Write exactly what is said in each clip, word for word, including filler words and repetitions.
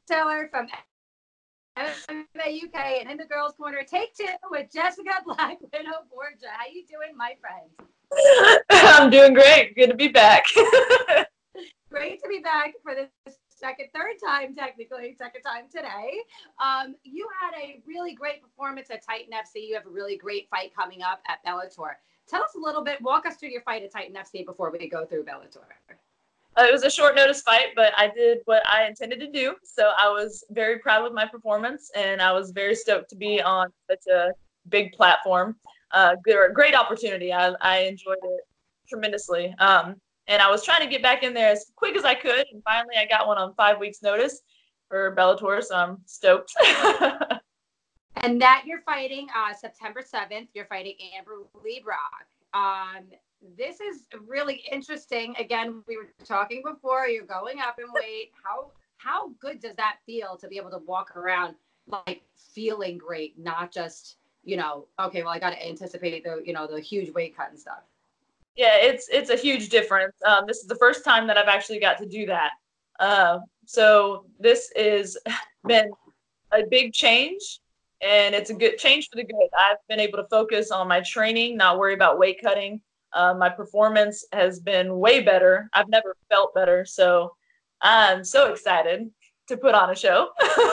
Taylor from M M A U K and in the girls' corner, take two with Jessica Black Widow Borgia. How you doing, my friend? I'm doing great. Good to be back. Great to be back for the second, third time, technically, second time today. Um, you had a really great performance at Titan F C. You have a really great fight coming up at Bellator. Tell us a little bit, walk us through your fight at Titan F C before we go through Bellator. Uh, it was a short notice fight, but I did what I intended to do. So I was very proud with my performance, and I was very stoked to be on such a big platform. Uh, good, great opportunity. I, I enjoyed it tremendously. Um, and I was trying to get back in there as quick as I could, and finally I got one on five weeks' notice for Bellator, so I'm stoked. And that you're fighting uh, September seventh. You're fighting Amber Leibrock. Um, this is really interesting. Again, we were talking before, you're going up in weight. How how good does that feel to be able to walk around like feeling great, not just, you know, okay, well, I got to anticipate the, you know, the huge weight cut and stuff. Yeah, it's it's a huge difference. Um, this is the first time that I've actually got to do that. Uh, so this has been a big change, and it's a good change for the good. I've been able to focus on my training, not worry about weight cutting. Uh, my performance has been way better. I've never felt better. So I'm so excited to put on a show.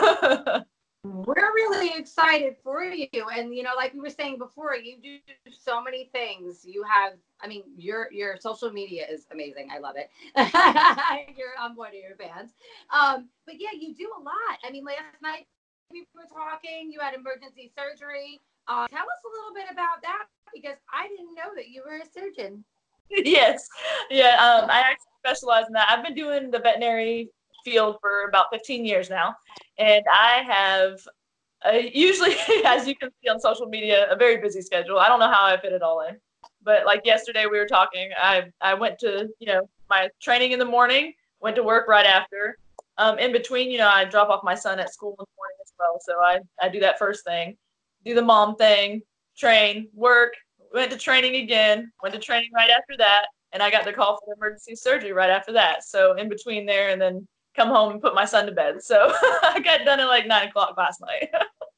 We're really excited for you. And, you know, like we were saying before, you do so many things. You have, I mean, your your social media is amazing. I love it. You're I'm one of your fans. Um, but yeah, you do a lot. I mean, last night we were talking, you had emergency surgery. Uh, tell us a little bit about that, because I didn't know that you were a surgeon. Yes. Yeah. Um, I actually specialize in that. I've been doing the veterinary field for about fifteen years now. And I have uh, usually, as you can see on social media, a very busy schedule. I don't know how I fit it all in. But like yesterday we were talking, I, I went to, you know, my training in the morning, went to work right after. Um, in between, you know, I drop off my son at school in the morning as well. So I, I do that first thing, do the mom thing, train, work, went to training again, went to training right after that. And I got the call for emergency surgery right after that. So in between there, and then come home and put my son to bed. So I got done at like nine o'clock last night.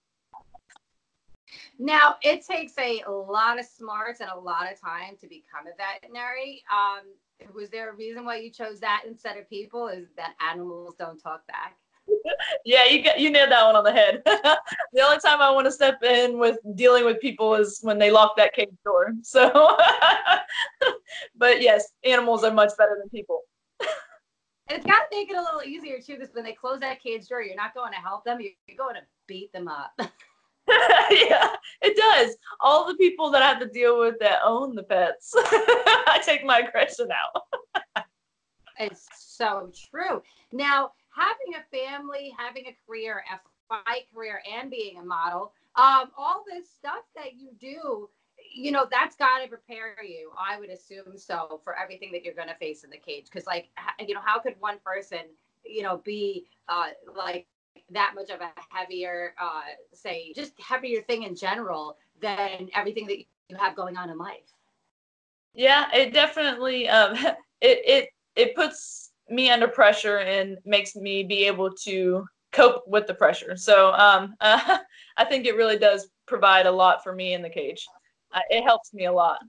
Now, it takes a lot of smarts and a lot of time to become a veterinary. Um, was there a reason why you chose that instead of people? Is that animals don't talk back? Yeah, you got you nailed that one on the head. The only time I want to step in with dealing with people is when they lock that cage door. So, but yes, animals are much better than people. And it's got to make it a little easier too, because when they close that cage door, you're not going to help them; you're going to beat them up. Yeah, it does. All the people that I have to deal with that own the pets, I take my aggression out. It's so true. Now, having a family, having a career, a fight career, and being a model, um, all this stuff that you do, you know, that's got to prepare you, I would assume so, for everything that you're going to face in the cage. Because, like, you know, how could one person, you know, be uh, like that much of a heavier, uh, say, just heavier thing in general than everything that you have going on in life? Yeah, it definitely um, it it it puts me under pressure and makes me be able to cope with the pressure. So um, uh, I think it really does provide a lot for me in the cage. Uh, it helps me a lot.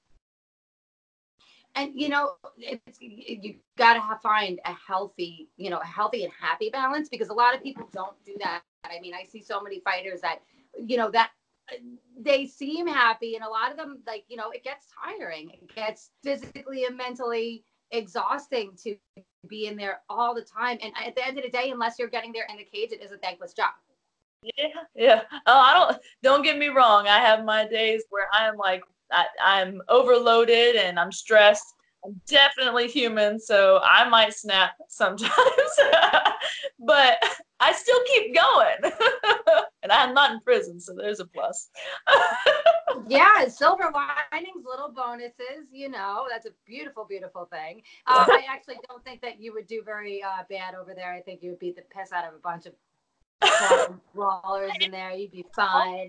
And, you know, it's, you got to have, find a healthy, you know, a healthy and happy balance, because a lot of people don't do that. I mean, I see so many fighters that, you know, that they seem happy, and a lot of them, like, you know, it gets tiring. It gets physically and mentally exhausting to be in there all the time. And at the end of the day, unless you're getting there in the cage, it is a thankless job. Yeah, yeah. Oh, I don't. Don't get me wrong. I have my days where I am like I, I'm overloaded and I'm stressed. I'm definitely human, so I might snap sometimes, but I still keep going. And I'm not in prison, so there's a plus. Yeah, silver linings, little bonuses, you know, that's a beautiful, beautiful thing. Uh, I actually don't think that you would do very uh, bad over there. I think you would beat the piss out of a bunch of brawlers in there. You'd be fine.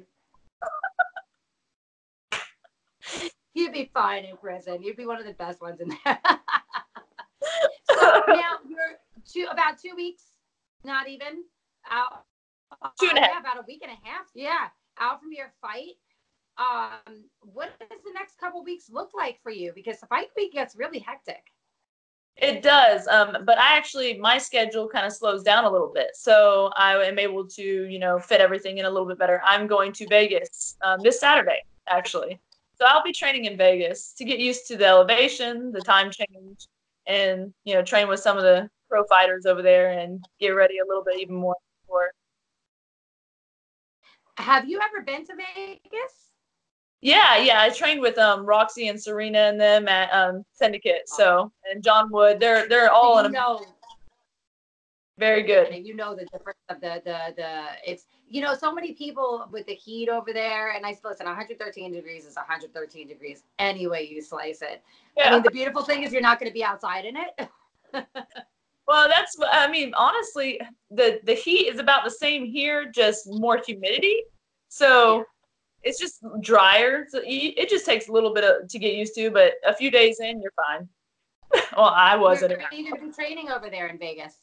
You'd be fine in prison. You'd be one of the best ones in there. So now you're two, about two weeks, not even, out, Two and a uh, half. yeah, about a week and a half. Yeah, out from your fight. Um, what does the next couple weeks look like for you? Because the fight week gets really hectic. It does. Um, but I actually, my schedule kind of slows down a little bit. So I am able to, you know, fit everything in a little bit better. I'm going to Vegas um, this Saturday, actually. So I'll be training in Vegas to get used to the elevation, the time change, and, you know, train with some of the pro fighters over there and get ready a little bit even more for. Have you ever been to Vegas? Yeah, yeah. I trained with um Roxy and Serena and them at um Syndicate. So and John Wood. They're they're all you in a know, very good. and you know the difference of the the the it's you know so many people with the heat over there, and I listen. one hundred thirteen degrees is one hundred thirteen degrees any way you slice it. Yeah. I mean, the beautiful thing is you're not going to be outside in it. Well, that's I mean, honestly, the the heat is about the same here, just more humidity. So. Yeah. It's just drier. So it just takes a little bit of, to get used to, but a few days in, you're fine. Well, I was. Where are you going to be training over there in Vegas?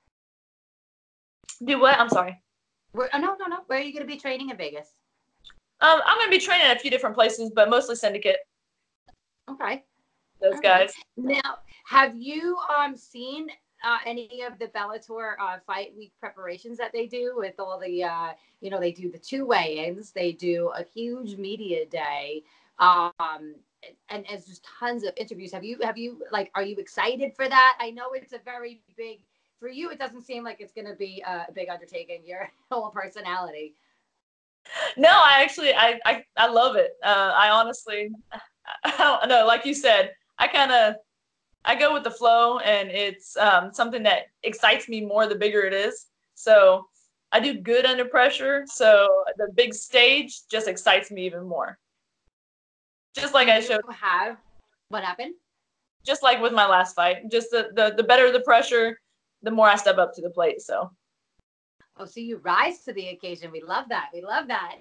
Do what? I'm sorry. Where, oh, no, no, no. Where are you going to be training in Vegas? Um, I'm going to be training at a few different places, but mostly Syndicate. Okay. Those All guys. Right. Now, have you um seen uh, any of the Bellator uh, fight week preparations that they do with all the, uh, you know, they do the two weigh-ins, they do a huge media day, um, and, and it's just tons of interviews. Have you, have you, like, are you excited for that? I know it's a very big, for you, it doesn't seem like it's going to be a big undertaking, your whole personality. No, I actually, I, I, I love it. Uh, I honestly, I don't know, like you said, I kind of, I go with the flow, and it's um, something that excites me more the bigger it is. So I do good under pressure. So the big stage just excites me even more. Just like do I showed. Have what happened? Just like with my last fight. Just the, the the better the pressure, the more I step up to the plate. So. Oh, so you rise to the occasion. We love that. We love that.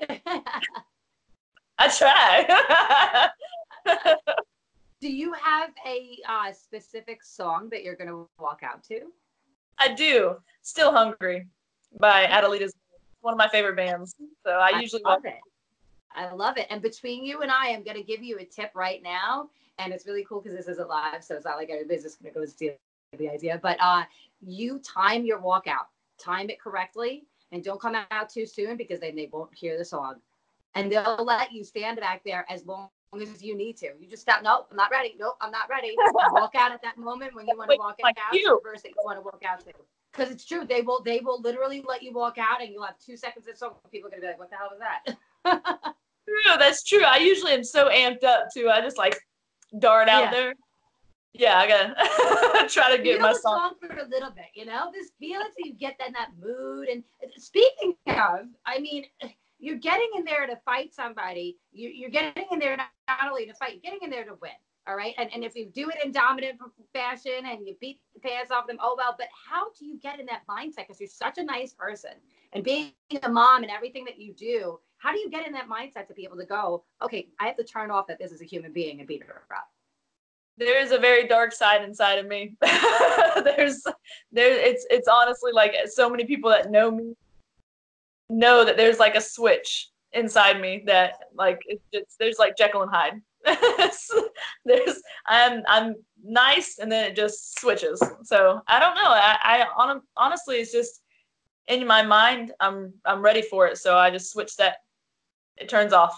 I try. Do you have a uh, specific song that you're going to walk out to? I do. Still Hungry by Adelita's, one of my favorite bands. So I, I usually love walk. it. I love it. And between you and I, I'm going to give you a tip right now. And it's really cool because this isn't live. So it's not like everybody's just going to go steal the idea. But uh, you time your walkout. Time it correctly. And don't come out too soon because then they won't hear the song. And they'll let you stand back there as long as you need to. You just stop. Nope, I'm not ready. Nope, I'm not ready. Walk out at that moment when you want to walk out. The verse that you want to walk out to. Because it's true. They will they will literally let you walk out and you'll have two seconds of song. People are going to be like, what the hell was that? True. That's true. I usually am so amped up too. I just like dart out yeah. there. Yeah, I gotta try to get feel my the song. song for a little bit, you know? Just feel it so you get in that mood. And speaking of, I mean, you're getting in there to fight somebody. You, you're getting in there not, not only to fight, you're getting in there to win. All right. And, and if you do it in dominant fashion and you beat the pants off them, oh, well, but how do you get in that mindset? Because you're such a nice person and being a mom and everything that you do, how do you get in that mindset to be able to go, okay, I have to turn off that this is a human being and beat her up? There is a very dark side inside of me. there's, there, it's, it's honestly like so many people that know me know that there's like a switch inside me that like it's just, there's like Jekyll and Hyde. there's, I'm, I'm nice, and then it just switches. So I don't know. I, I on, honestly, it's just in my mind. I'm, I'm ready for it. So I just switch that. It turns off.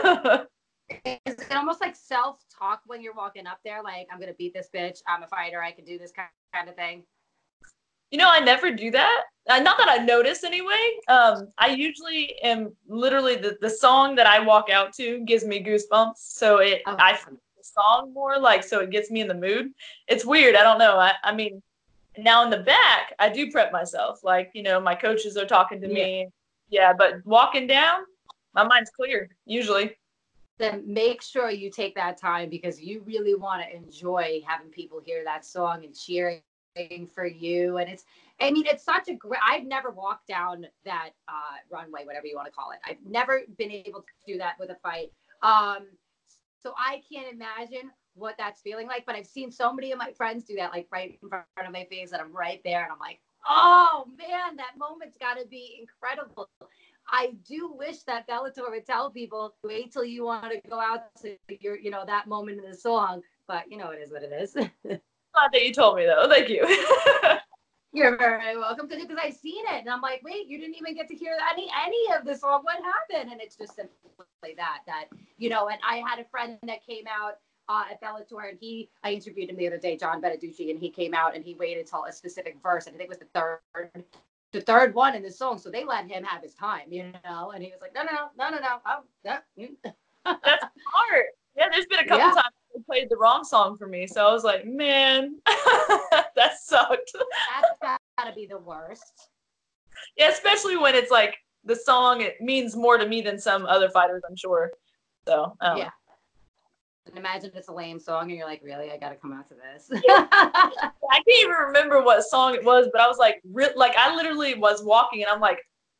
Is it almost like self-talk when you're walking up there? Like, I'm going to beat this bitch. I'm a fighter. I can do this kind of thing. You know, I never do that. Uh, not that I notice anyway. Um, I usually am literally the, the song that I walk out to gives me goosebumps. So it, oh. I feel the song more like, so it gets me in the mood. It's weird. I don't know. I, I mean, now in the back, I do prep myself. Like, you know, my coaches are talking to yeah. me. Yeah. But walking down, my mind's clear usually. Then make sure you take that time because you really want to enjoy having people hear that song and cheering for you. And it's, I mean, it's such a great, I've never walked down that uh, runway, whatever you want to call it. I've never been able to do that with a fight. Um, so I can't imagine what that's feeling like, but I've seen so many of my friends do that, like right in front of my face, that I'm right there. And I'm like, Oh man, that moment's got to be incredible. I do wish that Bellator would tell people, wait till you want to go out to your, you know, that moment in the song. But you know, it is what it is. Glad that you told me though. Thank you. You're very welcome, because I've seen it and I'm like, wait, you didn't even get to hear any any of the song. What happened? And it's just simply that that you know. And I had a friend that came out uh, at Bellator, and he I interviewed him the other day, John Beneducci, and he came out and he waited till a specific verse, and I think it was the third the third one in the song, so they let him have his time, you know. And he was like, no, no, no, no, no, no. Oh, yeah. That's smart. Yeah, there's been a couple Yeah. times they played the wrong song for me, so I was like, man, that sucked. That's gotta be the worst. Yeah, especially when it's like the song, it means more to me than some other fighters, I'm sure. So, um, yeah. And imagine it's a lame song and you're like, really, I gotta come out to this. Yeah. I can't even remember what song it was, but I was like, re- like I literally was walking and I'm like,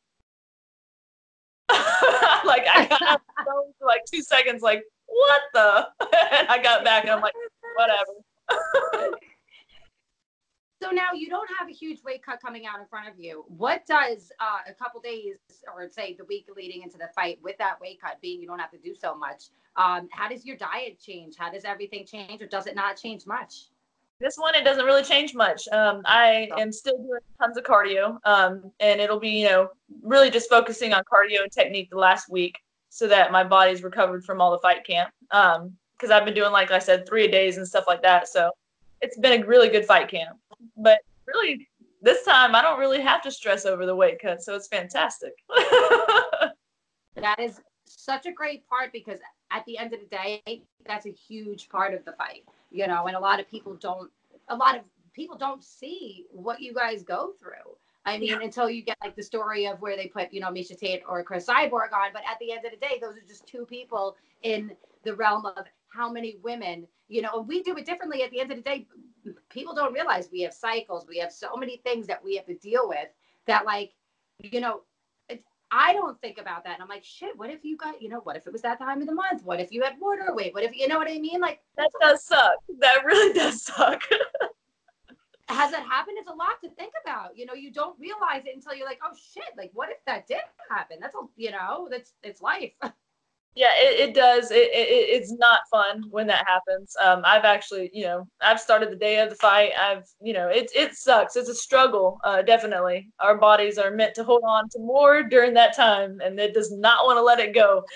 like I got out for like two seconds, like what the? And I got back and I'm like, whatever. So now you don't have a huge weight cut coming out in front of you. What does uh, a couple days, or say the week leading into the fight, with that weight cut being you don't have to do so much, um, how does your diet change? How does everything change, or does it not change much? This one, it doesn't really change much. Um, I am still doing tons of cardio, um, and it'll be, you know, really just focusing on cardio and technique the last week so that my body's recovered from all the fight camp. Um, because I've been doing, like I said, three a days and stuff like that. So it's been a really good fight camp. But really, this time I don't really have to stress over the weight cut, so it's fantastic. That is such a great part, because at the end of the day, that's a huge part of the fight, you know, and a lot of people don't, a lot of people don't see what you guys go through. I mean, yeah. Until you get like the story of where they put, you know, Miesha Tate or Chris Cyborg on. But at the end of the day, those are just two people in the realm of how many women, you know, and we do it differently. At the end of the day, people don't realize we have cycles. We have so many things that we have to deal with that, like, you know, I don't think about that. And I'm like, shit, what if you got, you know, what if it was that time of the month? What if you had water weight? What if, you know what I mean? Like, that does suck. That really does suck. Has that happened? It's a lot to think about. You know, you don't realize it until you're like, oh shit, like what if that did happen? That's a, you know, that's, it's life. Yeah, it, it does. It, it It's not fun when that happens. Um, I've actually, you know, I've started the day of the fight. I've, you know, it, it sucks. It's a struggle, uh, definitely. Our bodies are meant to hold on to more during that time, and it does not want to let it go.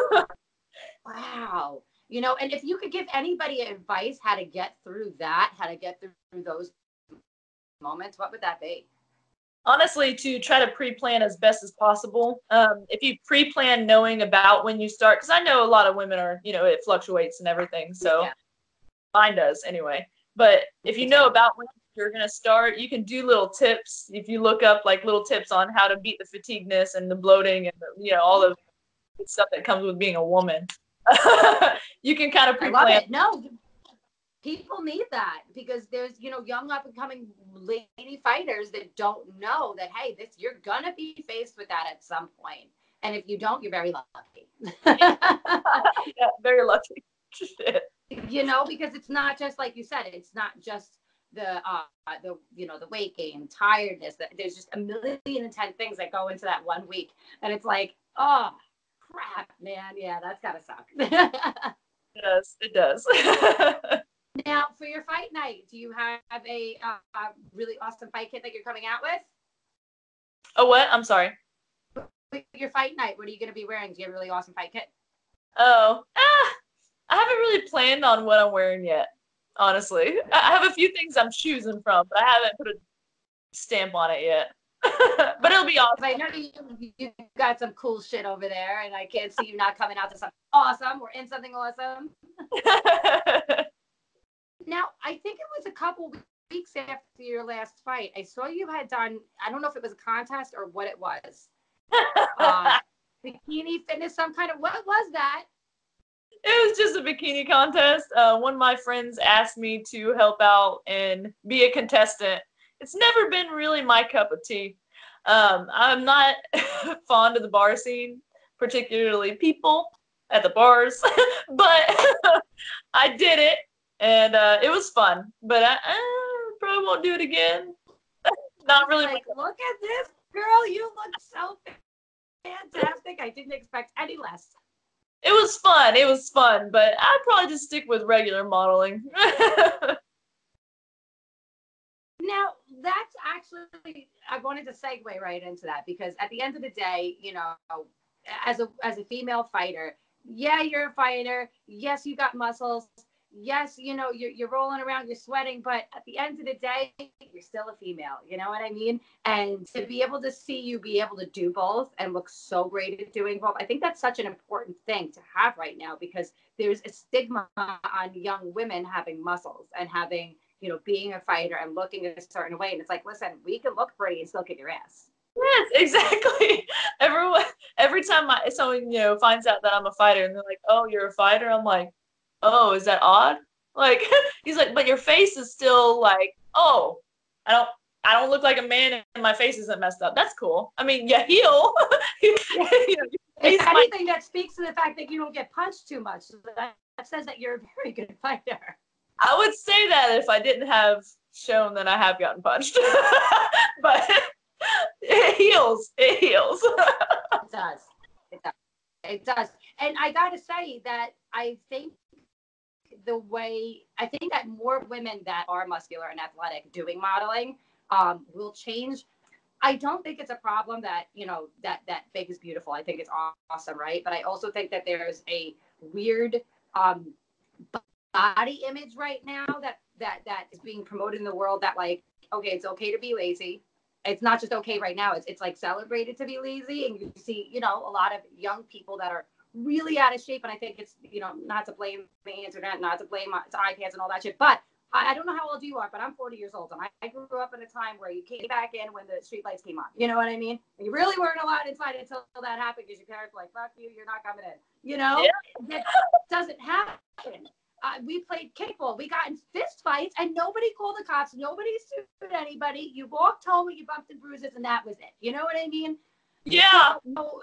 Wow. You know, and if you could give anybody advice how to get through that, how to get through those moments, what would that be? Honestly, to try to pre-plan as best as possible. Um, if you pre-plan knowing about when you start, because I know a lot of women are, you know, it fluctuates and everything. So yeah. Mine does anyway. But if you know about when you're going to start, you can do little tips. If you look up like little tips on how to beat the fatigueness and the bloating and, the, you know, all the stuff that comes with being a woman, you can kind of pre-plan. I love it. No, people need that, because there's, you know, young up and coming lady fighters that don't know that, hey, this, you're going to be faced with that at some point. And if you don't, you're very lucky. Yeah, very lucky. You know, because it's not just like you said, it's not just the, uh, the, you know, the weight gain, tiredness, that there's just a million and ten things that go into that one week. And it's like, oh, crap, man. Yeah, that's gotta suck. It does. It does. Now, for your fight night, do you have a, uh, a really awesome fight kit that you're coming out with? Oh, what? I'm sorry. For your fight night, what are you going to be wearing? Do you have a really awesome fight kit? Oh, ah, I haven't really planned on what I'm wearing yet, honestly. I have a few things I'm choosing from, but I haven't put a stamp on it yet. But it'll be awesome. I know you, you got some cool shit over there, and I can't see you not coming out to something awesome or in something awesome. Now, I think it was a couple weeks after your last fight, I saw you had done, I don't know if it was a contest or what it was. uh, bikini fitness, some kind of, what was that? It was just a bikini contest. Uh, one of my friends asked me to help out and be a contestant. It's never been really my cup of tea. Um, I'm not fond of the bar scene, particularly people at the bars, but I did it, and uh, it was fun. But I, I probably won't do it again. Not really. Like, look at this girl. You look so fantastic. I didn't expect any less. It was fun. It was fun, but I'd probably just stick with regular modeling. Now, that's actually, I wanted to segue right into that because at the end of the day, you know, as a as a female fighter, yeah, you're a fighter. Yes, you got muscles. Yes, you know, you're, you're rolling around, you're sweating, but at the end of the day, you're still a female. You know what I mean? And to be able to see you be able to do both and look so great at doing both, I think that's such an important thing to have right now because there's a stigma on young women having muscles and having, you know, being a fighter and looking a certain way. And it's like, listen, we can look pretty and still kick your ass. Yes, exactly. Everyone, every time I, someone, you know, finds out that I'm a fighter and they're like, oh, you're a fighter? I'm like, oh, is that odd? Like, he's like, but your face is still like, oh, I don't, I don't look like a man and my face isn't messed up. That's cool. I mean, yeah, heal. you know, if anything, might... that speaks to the fact that you don't get punched too much. That, that says that you're a very good fighter. I would say that if I didn't have shown that I have gotten punched, but it heals. It heals. It does. It does. It does. And I got to say that I think the way, I think that more women that are muscular and athletic doing modeling um, will change. I don't think it's a problem that, you know, that, that fake is beautiful. I think it's awesome, right? But I also think that there's a weird um, body image right now that, that, that is being promoted in the world that like, okay, it's okay to be lazy. It's not just okay right now. It's, it's like celebrated to be lazy. And you see, you know, a lot of young people that are really out of shape. And I think it's, you know, not to blame the internet, not to blame uh, iPads and all that shit. But I, I don't know how old you are, but I'm forty years old. And I, I grew up in a time where you came back in when the street lights came on. You know what I mean? And you really weren't allowed inside until that happened because your parents were like, fuck you, you're not coming in. You know? Yeah. That doesn't happen. Uh, we played kickball. We got in fist fights and nobody called the cops. Nobody sued anybody. You walked home with your bumps and bruises and that was it. You know what I mean? Yeah. So,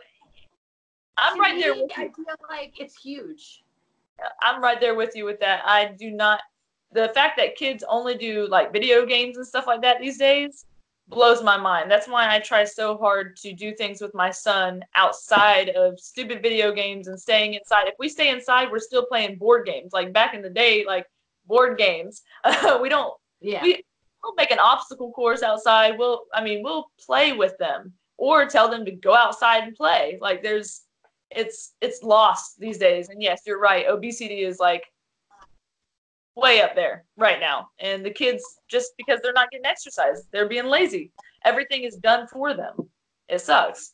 I'm right me, there with you. I feel like it's huge. I'm right there with you with that. I do not, the fact that kids only do like video games and stuff like that these days blows my mind. That's why I try so hard to do things with my son outside of stupid video games and staying inside. If we stay inside, we're still playing board games. Like back in the day, like board games. Uh, we don't, yeah. we, we'll make an obstacle course outside. We'll, I mean, we'll play with them or tell them to go outside and play. Like there's, it's, it's lost these days. And yes, you're right. Obesity is like way up there right now. And the kids, just because they're not getting exercise, they're being lazy. Everything is done for them. It sucks.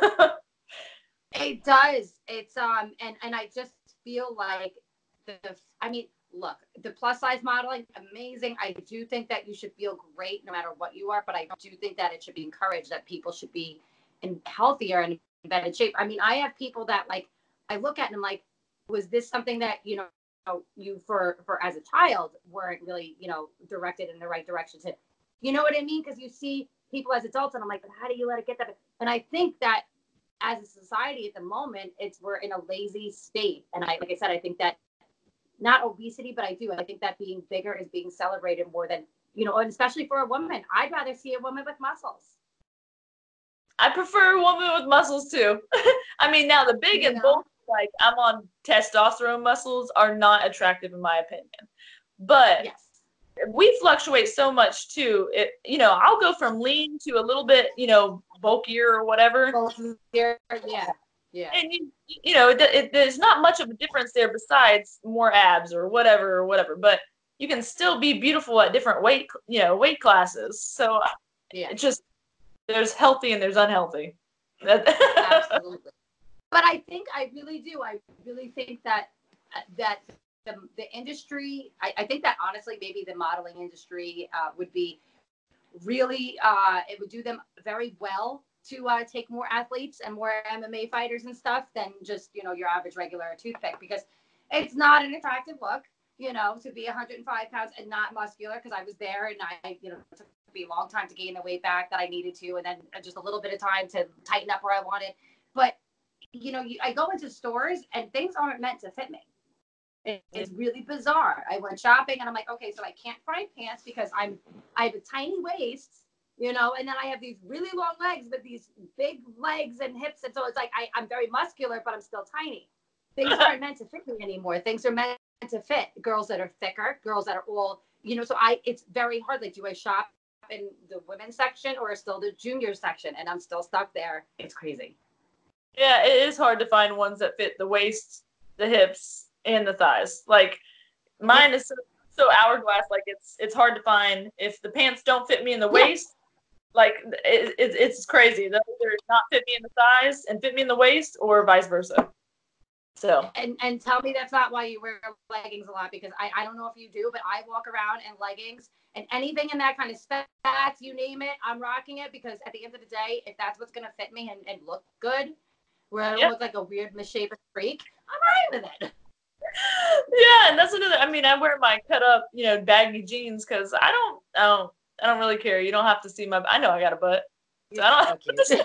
It does. It's, um, and, and I just feel like the, I mean, look, the plus size modeling, amazing. I do think that you should feel great no matter what you are, but I do think that it should be encouraged that people should be in healthier and in better shape. I mean, I have people that like, I look at and I'm like, was this something that, you know, you for, for as a child weren't really, you know, directed in the right direction to, you know what I mean? Because you see people as adults and I'm like, but how do you let it get that? And I think that as a society at the moment, it's, we're in a lazy state. And I, like I said, I think that not obesity, but I do. I think that being bigger is being celebrated more than, you know, and especially for a woman. I'd rather see a woman with muscles. I prefer a woman with muscles too. I mean, now the big you and bulky, like I'm on testosterone muscles, are not attractive in my opinion. But yes, we fluctuate so much too. It, you know, I'll go from lean to a little bit, you know, bulkier or whatever. Bulkier, yeah. Yeah. And you, you know, it, it, there's not much of a difference there besides more abs or whatever or whatever. But you can still be beautiful at different weight, you know, weight classes. So yeah, it just, there's healthy and there's unhealthy. Absolutely. But I think I really do. I really think that that the, the industry, I, I think that honestly, maybe the modeling industry uh, would be really, uh, it would do them very well to uh, take more athletes and more M M A fighters and stuff than just, you know, your average regular toothpick, because it's not an attractive look, you know, to be one hundred five pounds and not muscular, because I was there and I, you know, it took me a long time to gain the weight back that I needed to, and then just a little bit of time to tighten up where I wanted. But, you know, you, I go into stores and things aren't meant to fit me. It, it's really bizarre. I went shopping and I'm like, okay, so I can't find pants because I'm, I have a tiny waist, you know, and then I have these really long legs, but these big legs and hips. And so it's like, I, I'm very muscular, but I'm still tiny. Things aren't meant to fit me anymore. Things are meant to fit girls that are thicker, girls that are all, you know, so I, it's very hard. Like, do I shop in the women's section or still the junior section? And I'm still stuck there. It's crazy. Yeah, it is hard to find ones that fit the waist, the hips, and the thighs. Like, mine is so, so hourglass. Like, it's it's hard to find. If the pants don't fit me in the waist, like, it, it, it's crazy. They'll either not fit me in the thighs and fit me in the waist, or vice versa. So. And and tell me that's not why you wear leggings a lot, because I, I don't know if you do, but I walk around in leggings and anything in that kind of spats, you name it, I'm rocking it, because at the end of the day, if that's what's going to fit me and, and look good, where I don't yep. look like a weird misshapen freak, I'm right with it. Yeah, and that's another. I mean, I wear my cut up, you know, baggy jeans because I don't, I don't, I don't really care. You don't have to see my. I know I got a butt, so I don't. So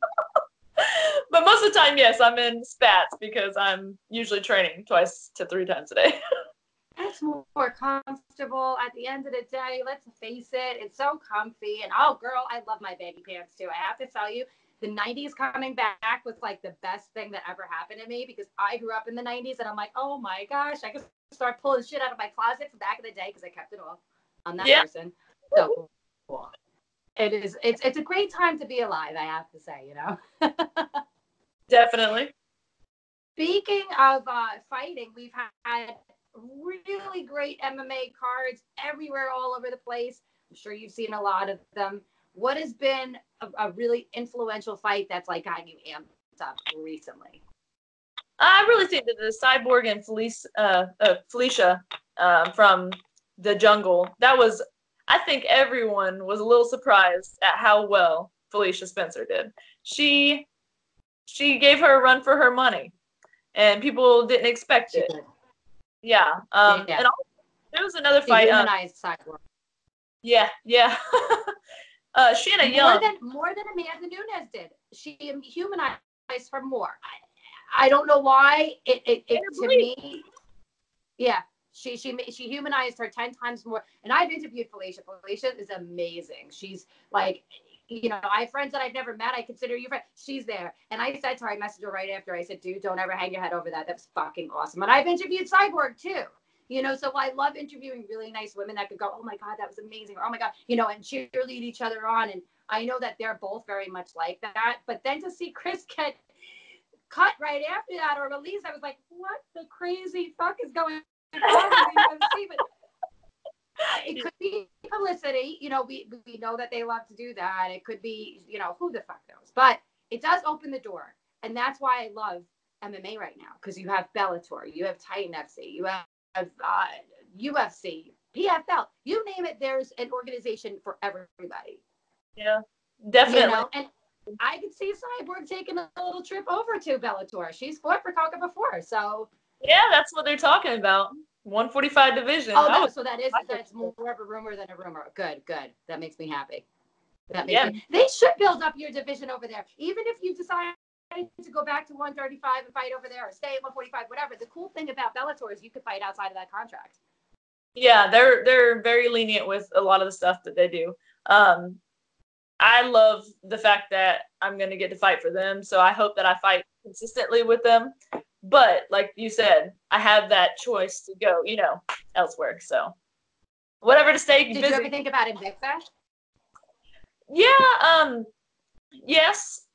but most of the time, yes, I'm in spats because I'm usually training twice to three times a day. It's more comfortable at the end of the day. Let's face it, it's so comfy. And oh, girl, I love my baggy pants too. I have to tell you, the nineties coming back was like the best thing that ever happened to me, because I grew up in the nineties and I'm like, oh my gosh, I could start pulling shit out of my closet from back in the day because I kept it all on that yeah. person. So cool. It is. It's it's a great time to be alive, I have to say, you know. Definitely. Speaking of uh, fighting, we've had really great M M A cards everywhere, all over the place. I'm sure you've seen a lot of them. What has been a, a really influential fight that's like got you amped up recently? I really think that the Cyborg and Felice, uh, uh, Felicia uh, from the Jungle, that was, I think everyone was a little surprised at how well Felicia Spencer did. She she gave her a run for her money, and people didn't expect she it. Did. Yeah. Um, yeah. And also, there was another she fight. Humanized um, Cyborg. Yeah, yeah. uh, Shanna more Young. Than, more than Amanda Nunes did. She humanized her more. I, I don't know why. It, it, it to me, yeah. She she she humanized her ten times more. And I've interviewed Felicia. Felicia is amazing. She's like, you know, I have friends that I've never met. I consider you friend. She's there. And I said to her, I messaged her right after. I said, dude, don't ever hang your head over that. That's fucking awesome. And I've interviewed Cyborg too. You know, so I love interviewing really nice women that could go, oh my God, that was amazing. Or, oh my God, you know, and cheerlead each other on. And I know that they're both very much like that. But then to see Chris get cut right after that or released, I was like, what the crazy fuck is going on? But it could be publicity, you know, we we know that they love to do that. It could be, you know, who the fuck knows, but it does open the door. And that's why I love M M A right now, because you have Bellator, you have Titan F C, you have uh, U F C, P F L, you name it, there's an organization for everybody. Yeah, definitely. You know? And I could see Cyborg taking a little trip over to Bellator. She's fought for Coca before, so yeah, that's what they're talking about. one forty-five division. Oh, no, so that is that's more of a rumor than a rumor. Good, good. That makes me happy. That makes yeah. me, they should build up your division over there. Even if you decide to go back to one thirty-five and fight over there, or stay at one forty-five, whatever. The cool thing about Bellator is you could fight outside of that contract. Yeah, they're they're very lenient with a lot of the stuff that they do. Um, I love the fact that I'm going to get to fight for them, so I hope that I fight consistently with them. But like you said, I have that choice to go, you know, elsewhere. So whatever to stay Did busy. you ever think about Invicta? Yeah. Um. Yes.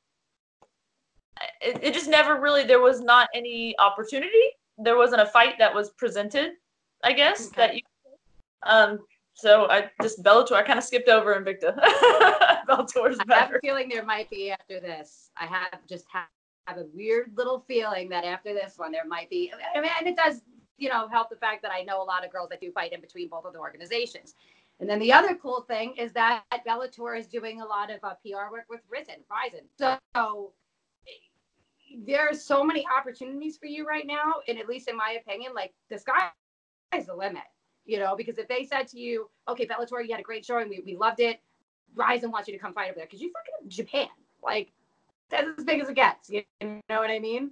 It, it just never really. There was not any opportunity. There wasn't a fight that was presented, I guess. Okay. That you. Um. So I just Bellator. I kind of skipped over Invicta. Bellator's better. I have a feeling there might be after this. I have just had. have a weird little feeling that after this one there might be, I mean, and it does, you know, help the fact that I know a lot of girls that do fight in between both of the organizations. And then the other cool thing is that Bellator is doing a lot of uh, P R work with Risen, Ryzen. So there are so many opportunities for you right now, and at least in my opinion, like the sky is the limit, you know, because if they said to you, okay, Bellator, you had a great showing, we, we loved it, Ryzen wants you to come fight over there, because you fucking Japan, like, that's as big as it gets. You know what I mean?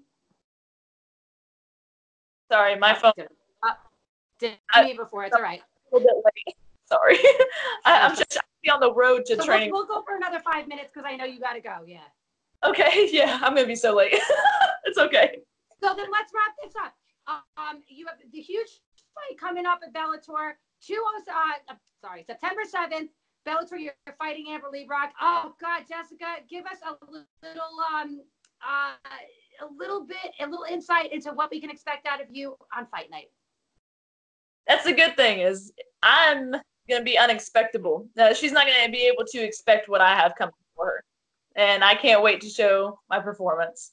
Sorry, my phone. Uh, did me before. It's all right. A little bit late. Sorry. I, I'm just be on the road to so training. We'll, we'll go for another five minutes because I know you got to go. Yeah. Okay. Yeah, I'm gonna be so late. It's okay. So then let's wrap this up. Um, you have the huge fight coming up at Bellator. Two oh, uh, sorry, September seventh. Bellator, you're fighting Amber Leibrock. Oh God, Jessica, give us a little, um, uh, a little bit, a little insight into what we can expect out of you on fight night. That's the good thing is I'm gonna be unexpectable. Uh, she's not gonna be able to expect what I have coming for her, and I can't wait to show my performance.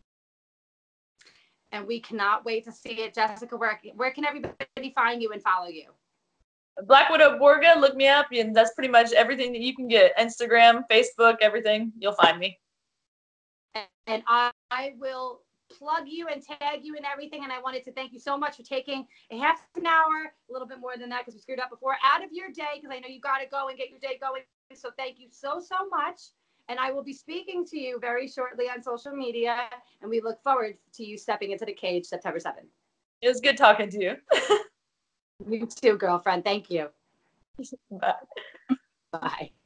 And we cannot wait to see it, Jessica. Where where can everybody find you and follow you? Black Widow Borga, look me up, and that's pretty much everything that you can get. Instagram, Facebook, everything. You'll find me. And, and I, I will plug you and tag you and everything. And I wanted to thank you so much for taking a half an hour, a little bit more than that because we screwed up before, out of your day because I know you got to go and get your day going. So thank you so, so much. And I will be speaking to you very shortly on social media. And we look forward to you stepping into the cage September seventh. It was good talking to you. You too, girlfriend. Thank you. Bye. Bye.